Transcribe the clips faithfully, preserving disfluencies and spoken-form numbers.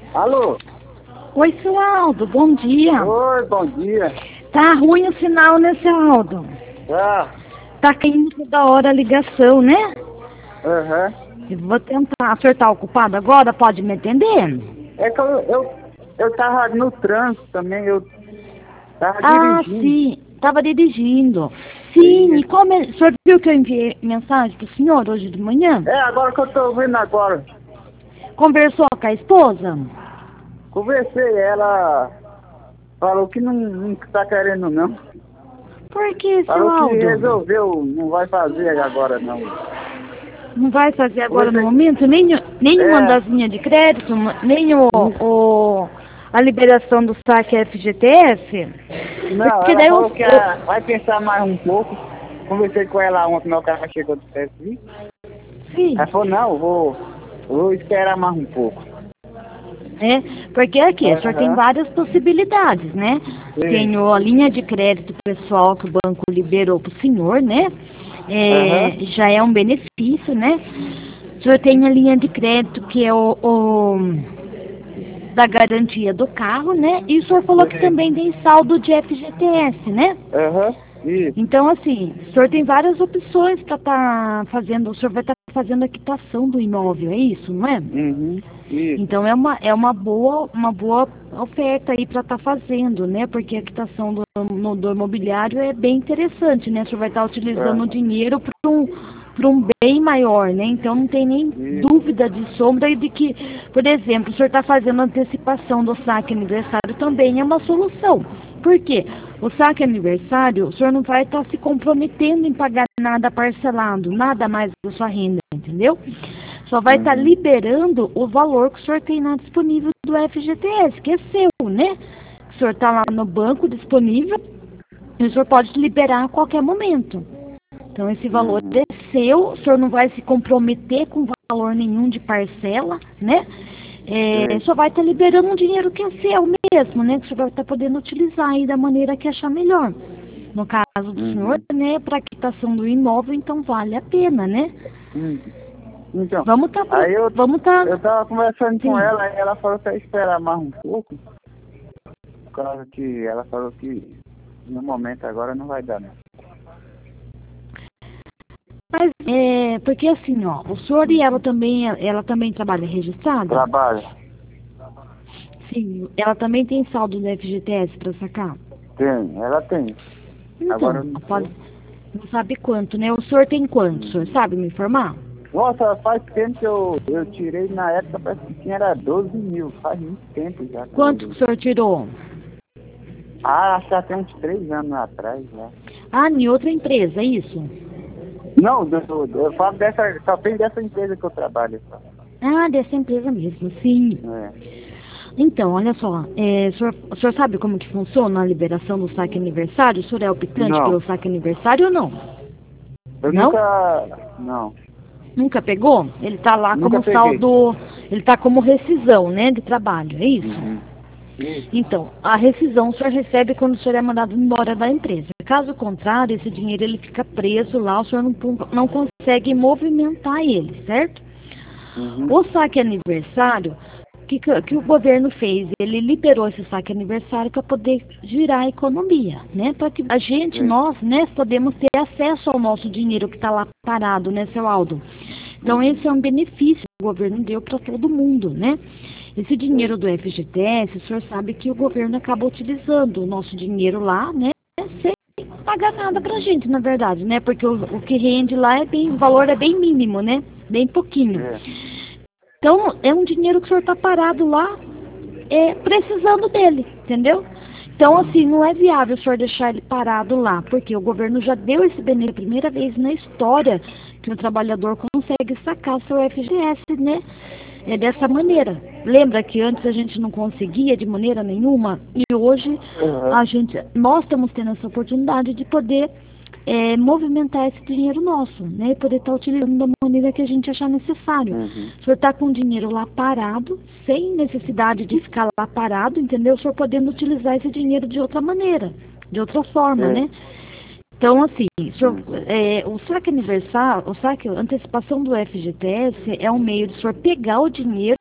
Alô? Oi, seu Aldo, bom dia. Oi, bom dia. Tá ruim o sinal, né, seu Aldo? Ah, Tá caindo toda hora a ligação, né? aham. Eu vou tentar acertar o ocupado agora, pode me atender? É que eu, eu, eu tava no trânsito também, eu tava Ah, dirigindo. sim, tava dirigindo. Sim, e Isso. como é... O senhor viu que eu enviei mensagem pro senhor hoje de manhã? É, agora que eu tô ouvindo agora. Conversou com a esposa? Conversei, ela falou que não, não tá querendo não. Por que, seu Falou que Aldo? resolveu, não vai fazer agora não. Não vai fazer agora no Conversei. momento nem, nenhuma É, das linhas de crédito, nem o, n- o, a liberação do saque F G T S? não, Porque ela daí o, falou que ah, o, vai pensar mais um pouco. Conversei com ela ontem, meu carro chegou do serviço. sim, Ela falou, não, vou, vou esperar mais um pouco. né? Porque aqui, o senhor tem Aham, várias possibilidades, né? sim. Tem o- a linha de crédito pessoal que o banco liberou para o senhor, né? Aham, É, já é um benefício, né? O senhor tem a linha de crédito que é o, o da garantia do carro, né? E o senhor falou que sim. também tem saldo de F G T S, né? Aham, isso. Então, assim, o senhor tem várias opções para estar fazendo, o senhor vai estar fazendo a quitação do imóvel, é isso, não é? Uhum, isso. Então é uma, é uma boa, uma boa oferta aí para estar fazendo, né? Porque a quitação do, no- do imobiliário é bem interessante, né? O senhor vai estar utilizando o Aham, dinheiro para um, para um bem maior, né? Então não tem nem isso. dúvida de sombra de que, por exemplo, o senhor está fazendo antecipação do saque aniversário também é uma solução. Por quê? O saque aniversário, o senhor não vai estar se comprometendo em pagar nada parcelado, nada mais da sua renda, entendeu? Só vai estar Uhum, liberando o valor que o senhor tem lá disponível do F G T S, que é seu, né? O senhor está lá no banco disponível e o senhor pode liberar a qualquer momento. Então esse valor uhum, é seu, o senhor não vai se comprometer com valor nenhum de parcela, né? É, sim. só vai estar liberando um dinheiro que é seu mesmo, né? Que o senhor vai estar podendo utilizar aí da maneira que achar melhor. No caso do senhor, Uhum, né, para a quitação do imóvel, então vale a pena, né? uhum. Então, Vamos tá, aí eu, vamos tá, eu tava conversando com sim. ela, aí ela falou que ia esperar mais um pouco, por causa que ela falou que no momento agora não vai dar, né? Mas é, porque assim, ó, o senhor e ela também, ela também trabalha registrada? Trabalho. Sim. Ela também tem saldo do F G T S para sacar? Tem, ela tem. Agora Então, eu não pode, sei. não sabe quanto, né? O senhor tem quanto? O senhor Uhum. sabe me informar? Nossa, faz tempo que eu, eu tirei, na época parece que tinha era doze mil, faz muito tempo já que eu Quanto que olhei. o senhor tirou? Ah, acho que até uns três anos atrás já. Ah, em outra empresa, é isso? Não, eu, eu falo dessa, só tem dessa empresa que eu trabalho. Só. Ah, dessa empresa mesmo, sim. É. Então, olha só, é, o, senhor, o senhor sabe como que funciona a liberação do saque aniversário? O senhor é optante Não, pelo saque aniversário ou não? eu Não? nunca. Não, Nunca pegou? Ele está lá nunca como peguei. saldo, ele está como rescisão, né, de trabalho, é isso? Uhum. Isso. Então, a rescisão o senhor recebe quando o senhor é mandado embora da empresa. Caso contrário, esse dinheiro ele fica preso lá, o senhor não, não consegue movimentar ele, certo? Uhum. O saque aniversário, o que, que, que o governo fez? Ele liberou esse saque aniversário para poder girar a economia, né? Para que a gente, Sim. nós, né, podemos ter acesso ao nosso dinheiro que está lá parado, né, seu Aldo? Então, esse Uhum. é um benefício que o governo deu para todo mundo, né? Esse dinheiro Sim. do F G T S, o senhor sabe que o governo acaba utilizando o nosso dinheiro lá, né? Sem pagar nada pra Uhum. gente, na verdade, né? Porque o, o que rende lá é bem, o valor é bem mínimo, né? Bem pouquinho. É. Então, é um dinheiro que o senhor está parado lá, é, precisando dele, entendeu? Então, assim, não é viável o senhor deixar ele parado lá, porque o governo já deu esse benefício, a primeira vez na história que o trabalhador consegue sacar seu F G S, né? É dessa maneira. Lembra que antes a gente não conseguia de maneira nenhuma? E hoje Uhum. a gente, nós estamos tendo essa oportunidade de poder é, movimentar esse dinheiro nosso, né? E poder estar utilizando da maneira que a gente achar necessário. Uhum. O senhor está com o dinheiro lá parado, sem necessidade de ficar lá parado, entendeu? O senhor podendo utilizar esse dinheiro de outra maneira, de outra forma, Sim. né? Então, assim, o, senhor, Uhum. é, o saque aniversário, o saque, a antecipação do F G T S é um meio de o senhor pegar o dinheiro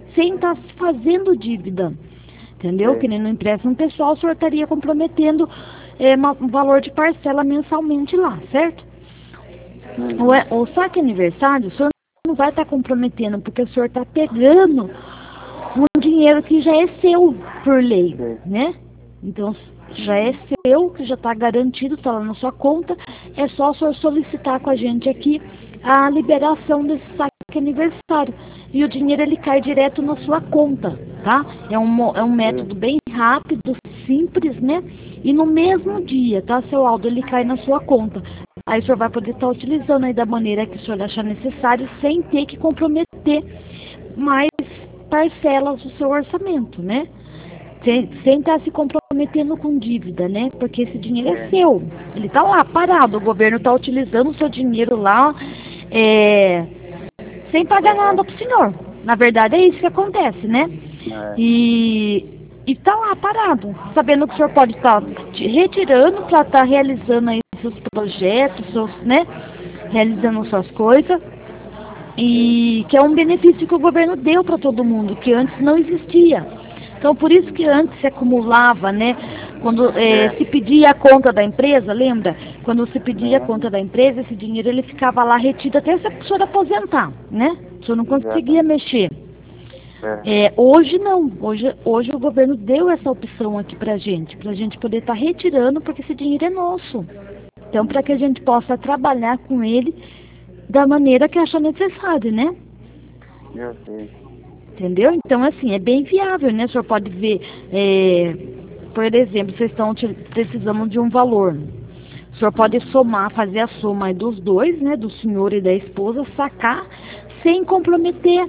sem estar fazendo dívida. Entendeu? É. Que nem no empréstimo pessoal, o senhor estaria comprometendo é, um valor de parcela mensalmente lá, certo? Uhum. O, é, o saque aniversário, o senhor não vai estar comprometendo, porque o senhor está pegando um dinheiro que já é seu por lei, Sim. né? Então, já é seu, que já está garantido, está lá na sua conta, é só o senhor solicitar com a gente aqui a liberação desse saque aniversário. E o dinheiro, ele cai direto na sua conta, tá? É um, é um método bem rápido, simples, né? E no mesmo dia, tá, seu Aldo, ele cai na sua conta. Aí o senhor vai poder estar utilizando aí da maneira que o senhor achar necessário, sem ter que comprometer mais parcelas do seu orçamento, né? Sem, sem estar se comprometendo com dívida, né? Porque esse dinheiro é seu. Ele está lá, parado. O governo está utilizando o seu dinheiro lá, é, sem pagar nada para o senhor. Na verdade, é isso que acontece, né? É. E está lá, parado. Sabendo que o senhor pode estar retirando para estar realizando aí seus projetos, seus, né? Realizando suas coisas. E que é um benefício que o governo deu para todo mundo, que antes não existia. Então, por isso que antes se acumulava, né? Quando é, É. se pedia a conta da empresa, lembra? Quando se pedia a É. conta da empresa, esse dinheiro ele ficava lá retido até se a pessoa aposentar, né? A pessoa não conseguia mexer. É. É, hoje não. Hoje, hoje o governo deu essa opção aqui pra gente, pra gente poder estar retirando, porque esse dinheiro é nosso. Então, para que a gente possa trabalhar com ele da maneira que achar necessário, né? Eu sei. Entendeu? Então, assim, é bem viável, né? O senhor pode ver, é, por exemplo, vocês estão precisando de um valor. O senhor pode somar, fazer a soma aí dos dois, né? Do senhor e da esposa, sacar, sem comprometer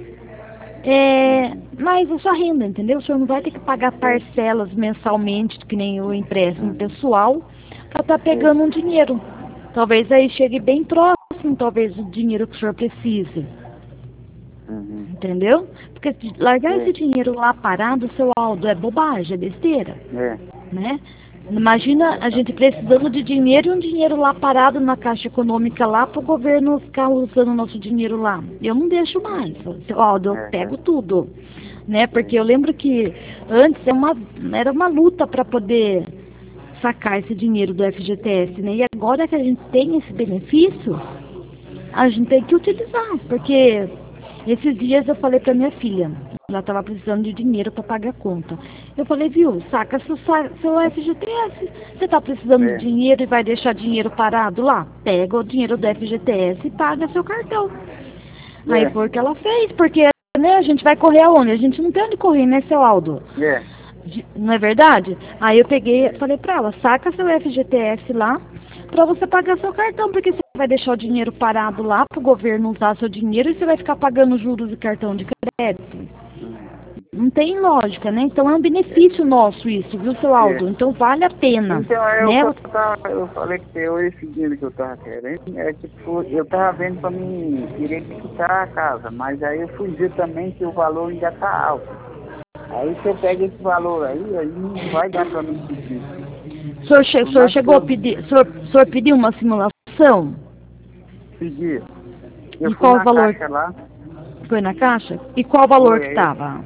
é, mais a sua renda, entendeu? O senhor não vai ter que pagar parcelas mensalmente, que nem o empréstimo pessoal, para estar pegando um dinheiro. Talvez aí chegue bem próximo, talvez, do dinheiro que o senhor precise. Uhum. Entendeu? Porque largar É. esse dinheiro lá parado, seu Aldo, é bobagem, é besteira, É. né? Imagina a gente precisando de dinheiro e um dinheiro lá parado na Caixa Econômica lá para o governo ficar usando o nosso dinheiro lá. Eu não deixo mais, seu Aldo, eu É. pego tudo, né? Porque eu lembro que antes era uma, era uma luta para poder sacar esse dinheiro do F G T S, né? E agora que a gente tem esse benefício, a gente tem que utilizar, porque esses dias eu falei para minha filha, ela estava precisando de dinheiro para pagar a conta. Eu falei, viu, saca seu, seu F G T S. Você está precisando É. de dinheiro e vai deixar dinheiro parado lá? Pega o dinheiro do F G T S e paga seu cartão. É. Aí foi o que ela fez, porque né, a gente vai correr aonde? A gente não tem onde correr, né, seu Aldo? É. De- Não é verdade? Aí eu peguei, falei pra ela, saca seu F G T S lá pra você pagar seu cartão, porque você vai deixar o dinheiro parado lá pro governo usar seu dinheiro e você vai ficar pagando juros de cartão de crédito. Não tem lógica, né? Então é um benefício nosso isso, viu, seu Aldo? Então vale a pena, Então, é né? o que eu, tava, eu falei que eu, esse dinheiro que eu tava querendo, é tipo, eu tava vendo pra mim querer quitar a casa, mas aí eu fui ver também que o valor ainda tá alto. Aí se eu pego esse valor aí, aí não vai dar pra mim pedir. O senhor, che o senhor chegou a pedir, o senhor, o senhor pediu uma simulação? Pedir. Eu E fui qual na o valor? caixa lá. Foi na caixa? E qual o valor Foi, que aí. estava?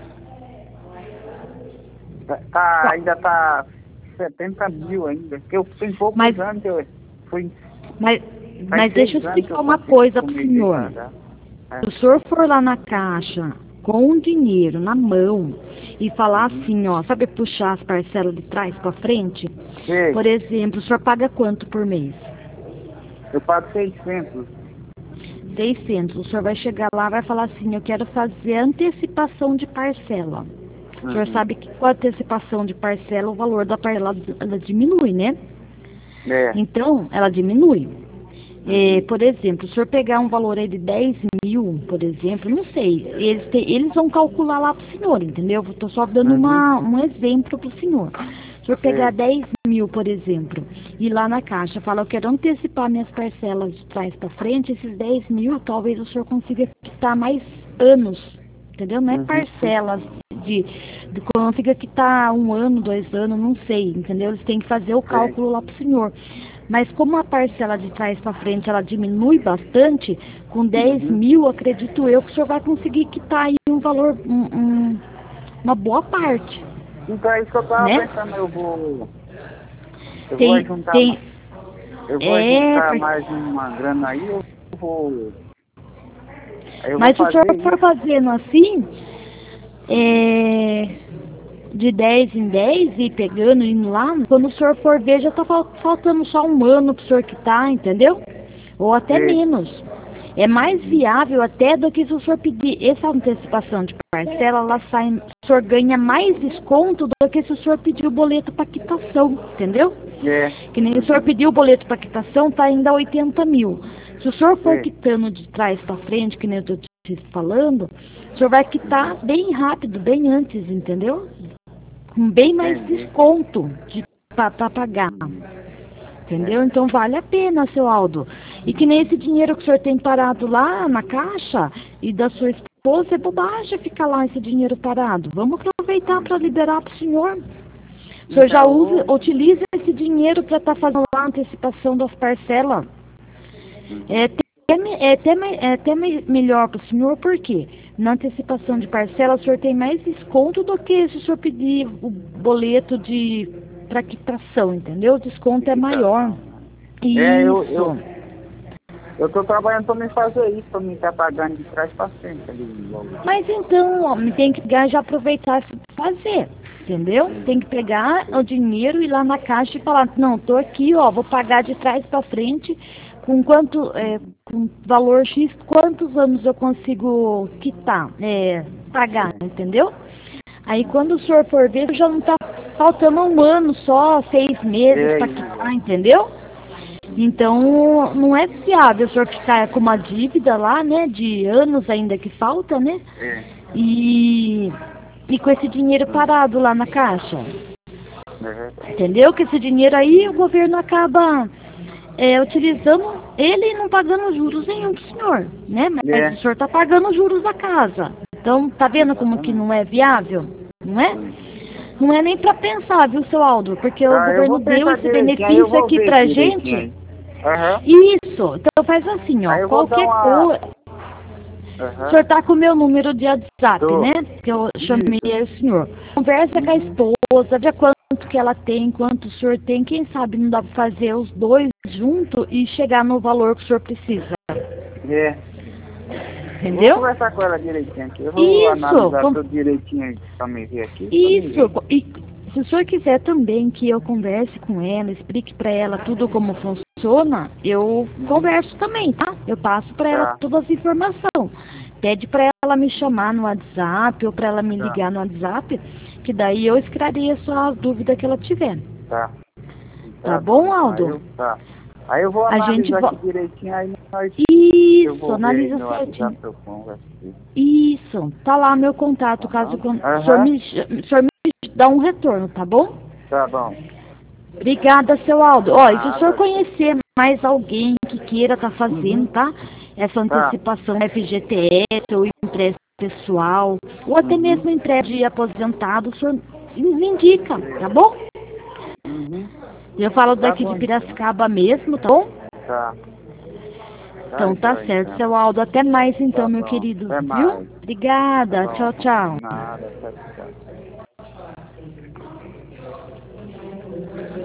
Tá, tá, ainda tá setenta mil ainda. Porque eu fui em poucos Mas- anos que eu fui. Mas, faz mas seis deixa eu anos que explicar uma consegui- coisa pro comecei a senhor. pagar. É. Se o senhor for lá na caixa com o dinheiro na mão e falar assim, ó, sabe puxar as parcelas de trás para frente? Sei, Por exemplo, o senhor paga quanto por mês? eu pago seiscentos. seiscentos. O senhor vai chegar lá e vai falar assim, eu quero fazer antecipação de parcela. O senhor Uhum. sabe que com a antecipação de parcela, o valor da parcela ela diminui, né? É. Então, ela diminui. É, por exemplo, se o senhor pegar um valor aí de dez mil, por exemplo, não sei, eles, te- eles vão calcular lá para o senhor, entendeu? Estou só dando Uhum. uma, um exemplo para o senhor. Se o senhor pegar Sei. dez mil, por exemplo, e lá na caixa fala, eu quero antecipar minhas parcelas de trás para frente, esses dez mil, talvez o senhor consiga quitar mais anos, entendeu? Não é Uhum. parcelas de, de quando fica que tá um ano, dois anos, não sei, entendeu? Eles têm que fazer o cálculo lá pro senhor. Mas como a parcela de trás para frente ela diminui bastante, com dez Uhum. mil, acredito eu que o senhor vai conseguir quitar aí um valor, um, um, uma boa parte. Então é isso que eu tava Né? pensando, eu vou. Eu vou Tem, juntar. tem, Eu vou é, juntar porque- mais uma grana aí, eu vou. Aí eu mas se vou o senhor fazer for isso. fazendo assim, é, de dez em dez e pegando, indo lá, quando o senhor for ver, já tá fal- faltando só um ano pro senhor quitar, entendeu? Ou até Sei. menos. É mais viável até do que se o senhor pedir essa antecipação de parcela, ela sai, o senhor ganha mais desconto do que se o senhor pedir o boleto para quitação, entendeu? É. Que nem o senhor pediu o boleto para quitação, tá ainda oitenta mil. Se o senhor for Sei. quitando de trás para frente, que nem eu tô te falando, o senhor vai quitar bem rápido, bem antes, entendeu? Com bem mais Entendi. desconto de, para pagar. Entendeu? Então vale a pena, seu Aldo. E que nem esse dinheiro que o senhor tem parado lá na caixa e da sua esposa, é bobagem ficar lá esse dinheiro parado. Vamos aproveitar para liberar para o senhor. O senhor já Então, eu usa, vou. utiliza esse dinheiro para estar fazendo lá a antecipação das parcelas. É até, me- é até, me- é até me- melhor para o senhor, porque na antecipação de parcela o senhor tem mais desconto do que se o senhor pedir o boleto de para quitação, entendeu? O desconto é maior. É, eu, Isso. eu, eu tô trabalhando pra me fazer isso, pra me estar pagando de trás pra frente ali logo. Mas então, ó, tem que pegar e já aproveitar e fazer, entendeu? Tem que pegar o dinheiro e ir lá na caixa e falar, não, tô aqui, ó, vou pagar de trás para frente, com quanto, é, com valor X, quantos anos eu consigo quitar, é, pagar, entendeu? Aí quando o senhor for ver, já não tá faltando um ano só, seis meses É, para quitar, entendeu? Então, não é viável o senhor ficar com uma dívida lá, né, de anos ainda que falta, né? é. E, e com esse dinheiro parado lá na caixa. É verdade. Entendeu? Que esse dinheiro aí o governo acaba é, utilizando ele e não pagando juros nenhum pro senhor, né? Mas É. o senhor está pagando juros da casa. Então, tá vendo como que não é viável? Não é? Não é nem para pensar, viu, seu Aldo? Porque o Tá, eu governo vou deu pensar esse direitinho, aí eu benefício vou aqui ver pra direitinho gente. aí. Aham. Isso. Então faz assim, ó. Aí eu vou dar Qualquer uma. coisa. O Aham. senhor tá com o meu número de WhatsApp, Tô. né? Que eu chamei Isso. aí o senhor. Conversa com a Uhum. esposa, vê quanto que ela tem, quanto o senhor tem. Quem sabe não dá pra fazer os dois juntos e chegar no valor que o senhor precisa. É. Eu vou Entendeu? conversar com ela direitinho aqui. Eu vou Isso. analisar com- tudo direitinho aí pra me ver aqui. pra me ver. Isso. E se o senhor quiser também que eu converse com ela, explique pra ela tudo como funciona, eu converso também, tá? Eu passo pra ela Tá. todas as informações. Pede pra ela me chamar no WhatsApp ou pra ela me Tá. ligar no WhatsApp, que daí eu esclareço as dúvidas que ela tiver. Tá. Tá bom, Aí Aldo? eu, tá. Aí eu vou A gente analisar vo- aqui direitinho, aí nós, eu Isso, vou ver aí analisa no certinho. WhatsApp eu converso aqui. Isso, tá lá meu contato, Tá caso bom? con- o Aham. senhor me, ch- o senhor me dá um retorno, tá bom? Tá bom. Obrigada, seu Aldo. Ó, e se o senhor Nada. conhecer mais alguém que queira estar fazendo, Uhum. tá? Essa Tá. antecipação F G T S ou empréstimo pessoal, ou até Uhum. mesmo empréstimo de aposentado, o senhor me indica, tá bom? Uhum. Eu falo Tá daqui bom, de então. Piracicaba mesmo, tá bom? Tá. Então tá joia, certo, então. seu Aldo. Até mais então, Tá meu bom. querido. Até Viu? mais. Tá Obrigada. bom. Tchau, tchau. Nada. Tá.